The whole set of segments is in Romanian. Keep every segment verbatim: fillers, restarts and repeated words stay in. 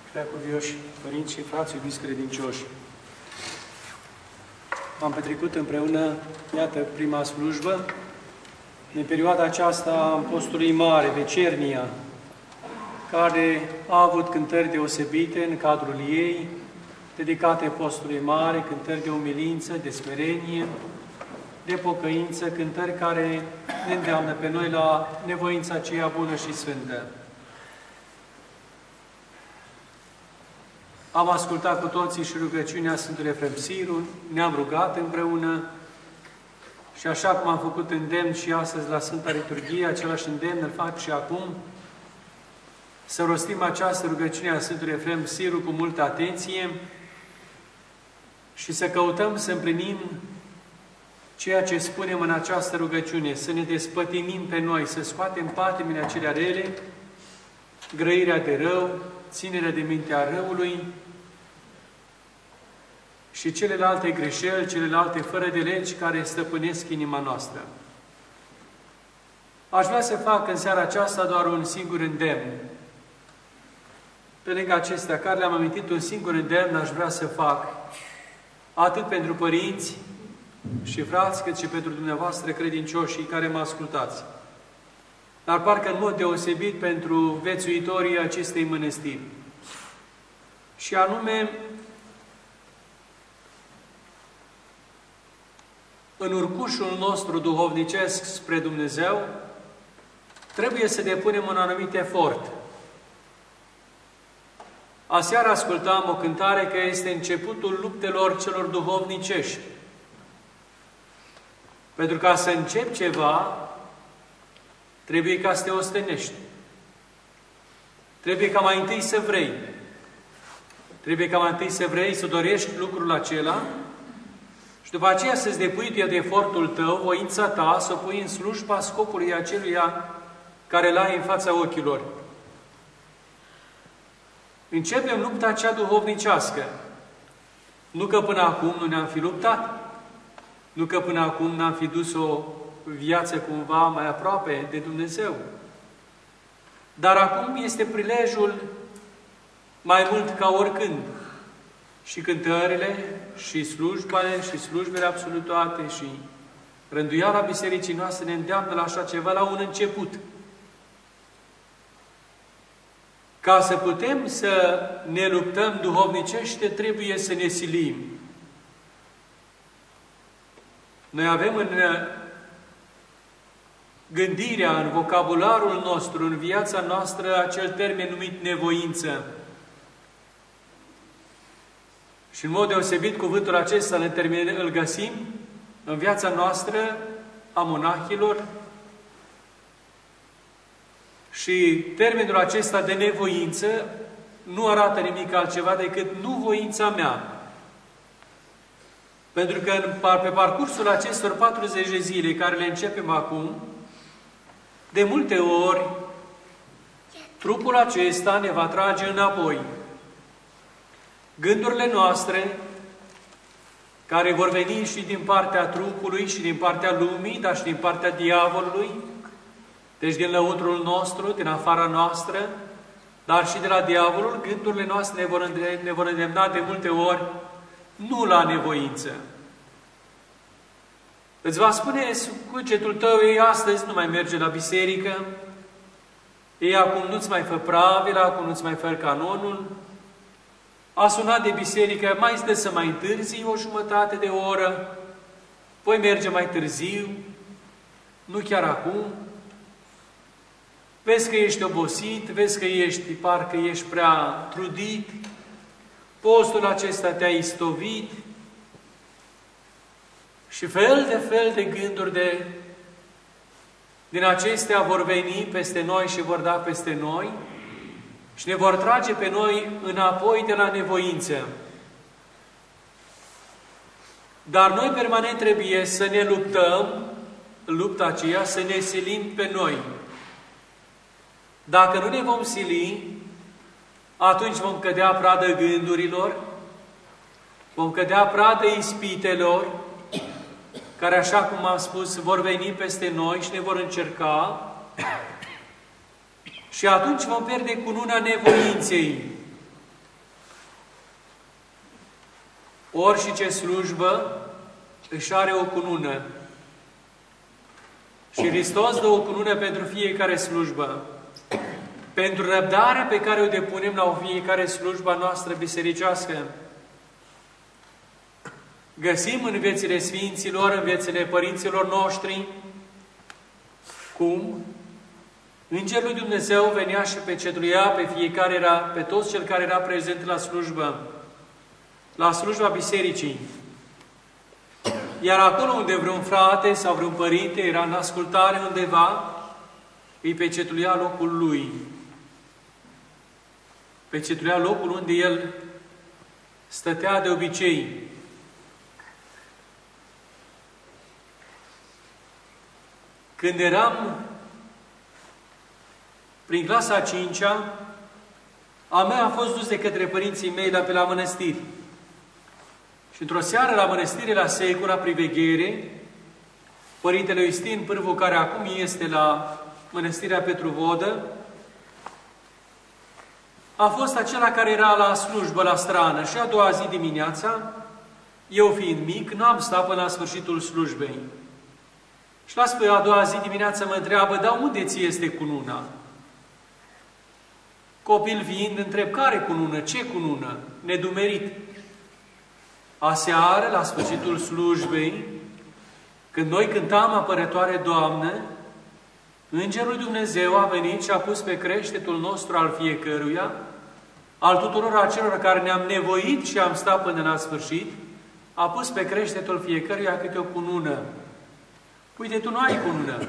Preacuvioși părinți și frați, iubiți credincioși, am petrecut împreună, iată, prima slujbă, în perioada aceasta a postului mare, vecernia, care a avut cântări deosebite în cadrul ei, dedicate postului mare, cântări de umilință, de smerenie, de pocăință, cântări care ne îndeamnă pe noi la nevoința aceea bună și sfântă. Am ascultat cu toții și rugăciunea Sfântului Efrem Siru, ne-am rugat împreună și așa cum am făcut îndemn și astăzi la Sfânta Liturghie, același îndemn îl fac și acum, să rostim această rugăciune a Sfântului Efrem Siru cu multă atenție și să căutăm să împlinim ceea ce spunem în această rugăciune, să ne despătimim pe noi, să scoatem patimile acelea rele, grăirea de rău, ținerea de mintea răului și celelalte greșeli, celelalte fără de legi care stăpânesc inima noastră. Aș vrea să fac în seara aceasta doar un singur îndemn. Pe lângă acestea care le-am amintit, un singur îndemn aș vrea să fac atât pentru părinți și frați, cât și pentru dumneavoastră credincioșii care mă ascultați. Dar parcă în mod deosebit pentru vețuitorii acestei mănăstiri. Și anume, în urcușul nostru duhovnicesc spre Dumnezeu, trebuie să depunem un anumit efort. Aseară ascultam o cântare că este începutul luptelor celor duhovnicești. Pentru ca să începi ceva, trebuie ca să te ostenești. Trebuie ca mai întâi să vrei. Trebuie ca mai întâi să vrei, să dorești lucrul acela și după aceea să-ți depui de efortul tău, voința ta, să o pui în slujba scopului aceluia care l-ai în fața ochilor. Începem lupta cea duhovnicească. Nu că până acum nu ne-am fi luptat, nu că până acum n-am fi dus o viață cumva mai aproape de Dumnezeu. Dar acum este prilejul mai mult ca oricând. Și cântările, și slujbele, și slujbele absolut toate, și rânduiala bisericii noastre ne îndeamnă la așa ceva, la un început. Ca să putem să ne luptăm duhovnicește, trebuie să ne silim. Noi avem în gândirea, în vocabularul nostru, în viața noastră, acel termen numit nevoință. Și în mod deosebit, cuvântul acesta îl, îl găsim în viața noastră a monahilor și termenul acesta de nevoință nu arată nimic altceva decât nu voința mea. Pentru că pe parcursul acestor patruzeci de zile care le începem acum, de multe ori, trupul acesta ne va trage înapoi. Gândurile noastre, care vor veni și din partea trupului, și din partea lumii, dar și din partea diavolului, deci din lăuntrul nostru, din afara noastră, dar și de la diavolul, gândurile noastre ne vor, ne vor îndemna de multe ori nu la nevoință. Îți va spune cugetul tău, ei astăzi nu mai merge la biserică, ei acum nu-ți mai fă pravila, acum nu-ți mai fă canonul, a sunat de biserică, mai stă să mai întârzi o jumătate de oră, voi merge mai târziu, nu chiar acum. Vezi că ești obosit, vezi că ești, parcă ești prea trudit, postul acesta te-a istovit și fel de fel de gânduri de, din acestea vor veni peste noi și vor da peste noi și ne vor trage pe noi înapoi de la nevoință. Dar noi permanent trebuie să ne luptăm lupta aceea, să ne silim pe noi. Dacă nu ne vom sili, atunci vom cădea pradă gândurilor, vom cădea pradă ispitelor, care, așa cum am spus, vor veni peste noi și ne vor încerca și atunci vom pierde cununa nevoinței. Ori și ce slujbă își are o cunună. Și Hristos dă o cunună pentru fiecare slujbă. Pentru răbdarea pe care o depunem la fiecare slujba noastră bisericească. Găsim în viețile Sfinților, în viețile părinților noștri, cum Îngerul lui Dumnezeu venea și pecetuia pe fiecare, era, pe toți cel care era prezent la slujbă, la slujba bisericii. Iar acolo unde vreun frate sau vreun părinte era în ascultare undeva, îi pecetuia locul lui. Pecetuia locul unde el stătea de obicei. Când eram prin clasa a cincea, a mea a fost dus de către părinții mei la pe la mănăstiri. Și într-o seară la mănăstire, la Secura, priveghere, Părintele Iustin Pârvu, care acum este la Mănăstirea Petru Vodă, a fost acela care era la slujbă, la strană. Și a doua zi dimineața, eu fiind mic, n-am stat până la sfârșitul slujbei. Și la a doua zi dimineața mă întreabă, dar unde ți este cununa? Copil fiind, întreb, care cunună? Ce cunună? Nedumerit. Aseară, la sfârșitul slujbei, când noi cântam Apărătoare Doamnă, Îngerul Dumnezeu a venit și a pus pe creștetul nostru al fiecăruia, al tuturor acelor care ne-am nevoit și am stat până la sfârșit, a pus pe creștetul fiecăruia câte o cunună. Uite, tu nu ai cunună.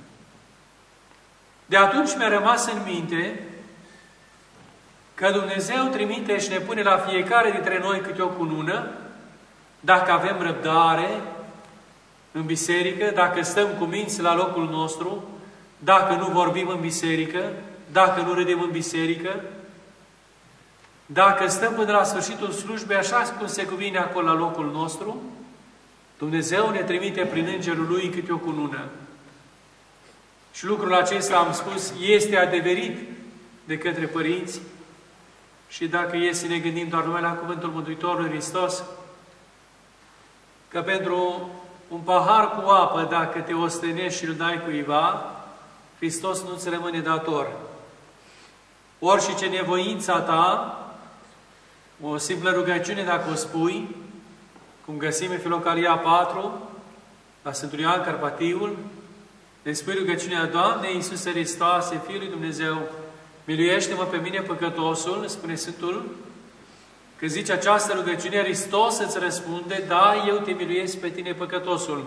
De atunci mi-a rămas în minte că Dumnezeu trimite și ne pune la fiecare dintre noi câte o cunună, dacă avem răbdare în biserică, dacă stăm cu minți la locul nostru, dacă nu vorbim în biserică, dacă nu râdem în biserică, dacă stăm până la sfârșitul slujbei, așa cum se cuvine acolo la locul nostru, Dumnezeu ne trimite prin Îngerul Lui câte o cunună. Și lucrul acesta, am spus, este adeverit de către părinți și dacă e să ne gândim doar numai la cuvântul Mântuitorului Hristos, că pentru un pahar cu apă, dacă te ostenești și îl dai cuiva, Hristos nu-ți rămâne dator. Ori și ce nevoința ta, o simplă rugăciune dacă o spui, cum găsim în Filocalia patru, la Sfântul Ioan Carpatiul, le spui rugăciunea, Doamne Iisuse Hristoase, Fiul lui Dumnezeu, miluiește-mă pe mine păcătosul, spune Sfântul, că zice această rugăciune, Hristos îți răspunde, da, eu te miluiesc pe tine păcătosul.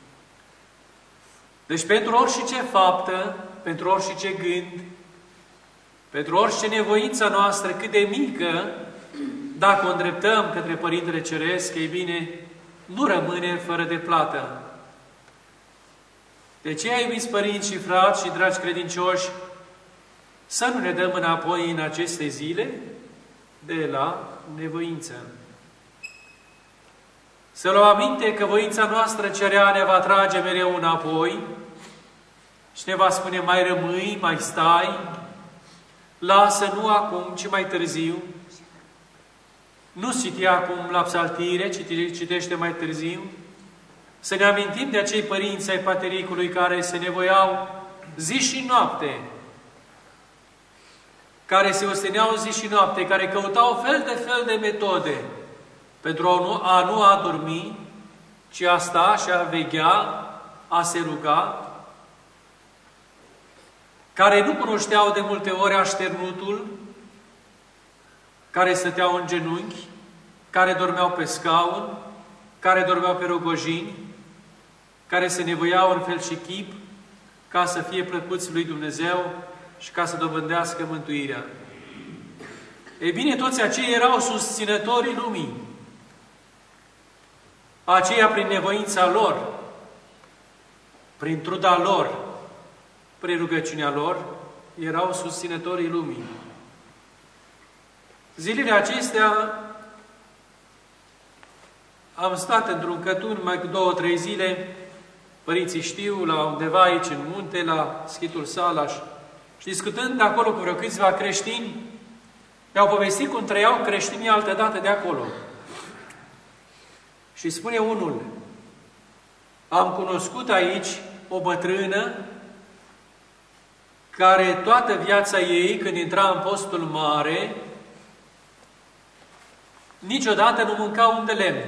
Deci pentru orice faptă, pentru orice gând, pentru orice nevoința noastră cât de mică, dacă o îndreptăm către Părintele Ceresc, ei bine, nu rămâne fără de plată. De aceea, iubiți părinți și frați și dragi credincioși, să nu ne dăm înapoi în aceste zile de la nevoință. Să luăm aminte că voința noastră cerea ne va trage mereu înapoi și ne va spune mai rămâi, mai stai, lasă nu acum, ci mai târziu. Nu citi acum la psaltire, citește mai târziu. Să ne amintim de acei părinți ai Patericului care se nevoiau zi și noapte, care se osteneau zi și noapte, care căutau fel de fel de metode pentru a nu, a nu adormi, ci a sta și a veghea, a se ruga, care nu cunoșteau de multe ori așternutul, care stăteau în genunchi, care dormeau pe scaun, care dormeau pe rogojini, care se nevoiau în fel și chip ca să fie plăcuți lui Dumnezeu și ca să dobândească mântuirea. Ei bine, toți aceia erau susținătorii lumii. Aceia prin nevoința lor, prin truda lor, prin rugăciunea lor, erau susținătorii lumii. Zilele acestea am stat într-un cătun mai cu două, trei zile, părinții știu, la undeva aici în munte, la Schitul Salaș, și discutând acolo cu vreo câțiva creștini, mi-au povestit cum trăiau creștinii altădată de acolo. Și spune unul, am cunoscut aici o bătrână care toată viața ei, când intra în postul mare, niciodată nu mânca un de lemn.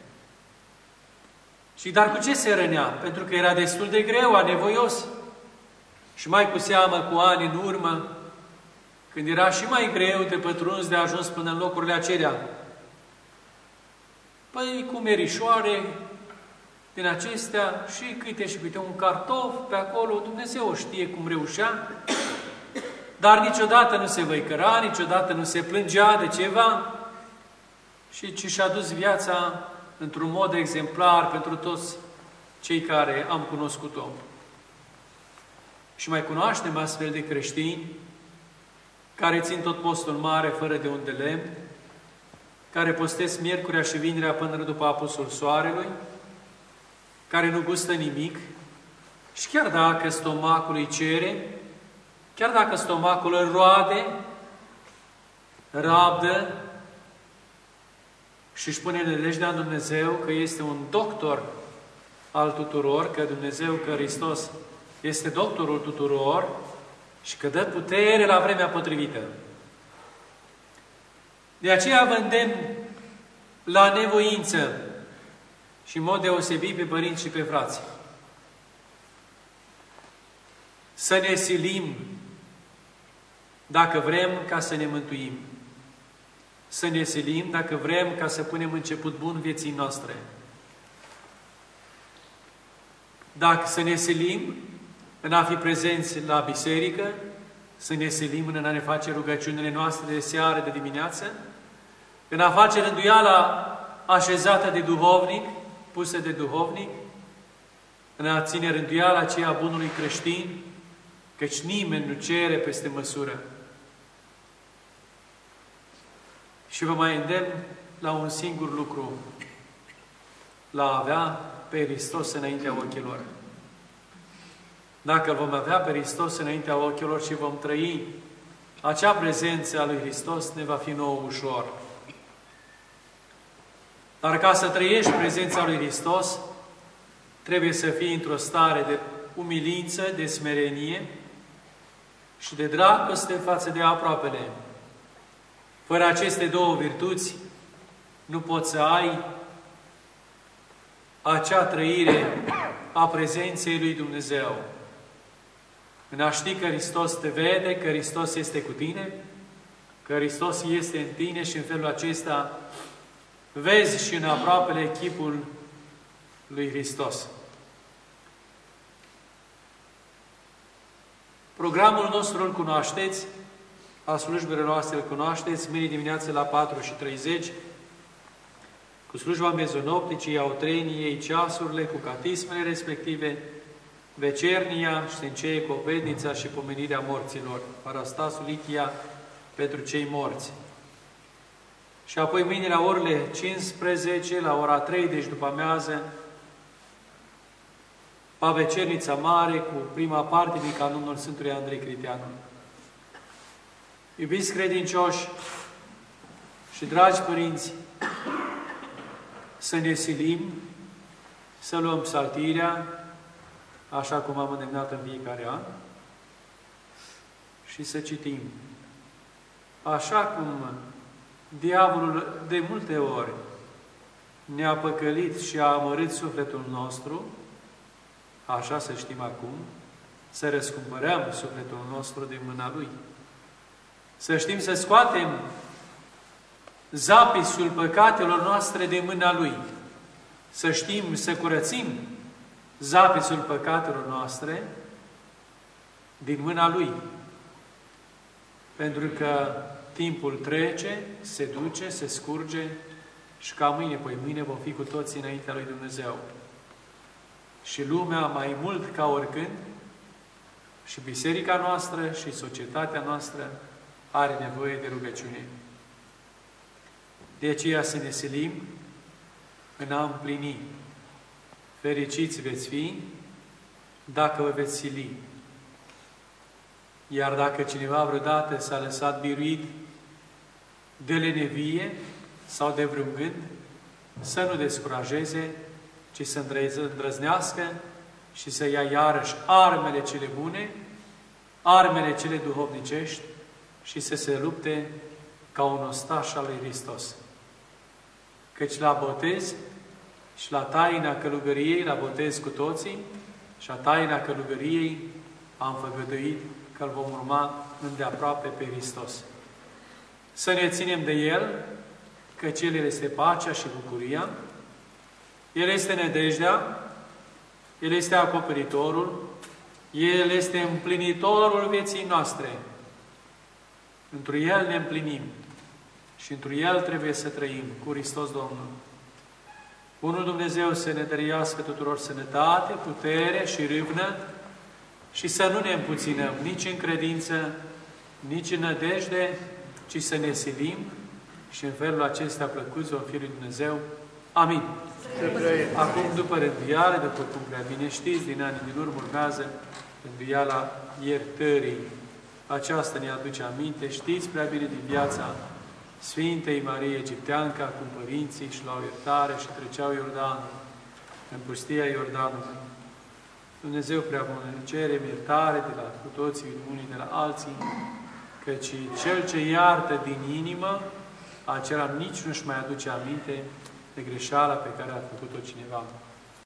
Și dar cu ce se rănea? Pentru că era destul de greu, anevoios. Și mai cu seamă, cu ani în urmă, când era și mai greu de pătruns de ajuns până în locurile acelea. Păi cu merișoare din acestea și câte și câte un cartof pe acolo, Dumnezeu știe cum reușea, dar niciodată nu se văicăra, niciodată nu se plângea de ceva și ci și-a dus viața într-un mod exemplar pentru toți cei care am cunoscut-o. Și mai cunoaștem astfel de creștini care țin tot postul mare fără de un de lemn, care postesc miercurea și vinerea până după apusul soarelui, care nu gustă nimic și chiar dacă stomacul îi cere, chiar dacă stomacul îl roade, rabdă și își pune nădejdea în Dumnezeu că este un doctor al tuturor, că Dumnezeu, că Hristos este doctorul tuturor și că dă putere la vremea potrivită. De aceea vă îndemn la nevoință și în mod deosebit pe părinți și pe frați. Să ne silim dacă vrem ca să ne mântuim. Să ne silim dacă vrem ca să punem început bun vieții noastre. Dacă să ne silim în a fi prezenți la biserică, să ne silim în a ne face rugăciunile noastre de seară, de dimineață, în a face rânduiala așezată de duhovnic, pusă de duhovnic, în a ține rânduiala aceea bunului creștin, căci nimeni nu cere peste măsură. Și vă mai îndemn la un singur lucru, la a avea pe Hristos înaintea ochilor. Dacă vom avea pe Hristos înaintea ochilor și vom trăi acea prezență a lui Hristos, ne va fi nouă ușor. Dar ca să trăiești prezența lui Hristos, trebuie să fii într-o stare de umilință, de smerenie și de dragoste față de aproapele. Fără aceste două virtuți, nu poți să ai acea trăire a prezenței lui Dumnezeu. În a ști că Hristos te vede, că Hristos este cu tine, că Hristos este în tine și în felul acesta vezi și în aproapele chipul lui Hristos. Programul nostru îl cunoașteți, a slujbelor noastre îl cunoașteți, mâine dimineață la patru și treizeci, cu slujba mezonopticii, a utreniei, ceasurile, cu catismele respective, vecernia și se înceie cu obednița și pomenirea morților, Parastasul Ichia pentru cei morți. Și apoi mâine la orele cincisprezece, la ora trei, deci după amiază, Pavecernița Mare cu prima parte din canonul Sfântului Andrei Criteanu. Iubiți credincioși și dragi părinți, să ne silim, să luăm psaltirea, așa cum am îndemnat în fiecare an, și să citim. Așa cum diavolul de multe ori ne-a păcălit și a amărât sufletul nostru, așa să știm acum, să răscumpărăm sufletul nostru din mâna lui. Să știm să scoatem zapisul păcatelor noastre din mâna lui. Să știm să curățim zapisul păcatelor noastre din mâna lui. Pentru că timpul trece, se duce, se scurge și ca mâine, păi mâine vom fi cu toții înaintea lui Dumnezeu. Și lumea, mai mult ca oricând, și biserica noastră și societatea noastră are nevoie de rugăciune. De aceea să ne silim în a împlini. Fericiți veți fi dacă vă veți sili. Iar dacă cineva vreodată s-a lăsat biruit de lenevie sau de vreun gând, să nu descurajeze, ci să îndrăznească și să ia iarăși armele cele bune, armele cele duhovnicești și să se lupte ca un ostaș al lui Hristos. Căci la botez și la taina călugăriei, la botez cu toții, și la taina călugăriei am făgăduit că îl vom urma îndeaproape pe Hristos. Să ne ținem de El, căci El este pacea și bucuria, El este nădejdea, El este acoperitorul, El este împlinitorul vieții noastre. Întru El ne împlinim și întru El trebuie să trăim cu Hristos Domnul. Bunul Dumnezeu să ne dăruiască tuturor sănătate, putere și râvnă și să nu ne împuținăm nici în credință, nici în nădejde, ci să ne silim și în felul acesta plăcuți vom fi lui Dumnezeu. Amin. Acum, după rânduială, după cum prea bine știți, din anii din urmă urmează rânduiala iertării. Aceasta ne aduce aminte, știți prea bine din viața Sfintei Marie Egipteanca, cum părinții și luau iertare și treceau Iordanul, în pustia Iordanului. Dumnezeu prea bun, cerem iertare de la cu toții, unii de la alții, căci cel ce iartă din inimă, acela nici nu-și mai aduce aminte de greșeala pe care a făcut-o cineva.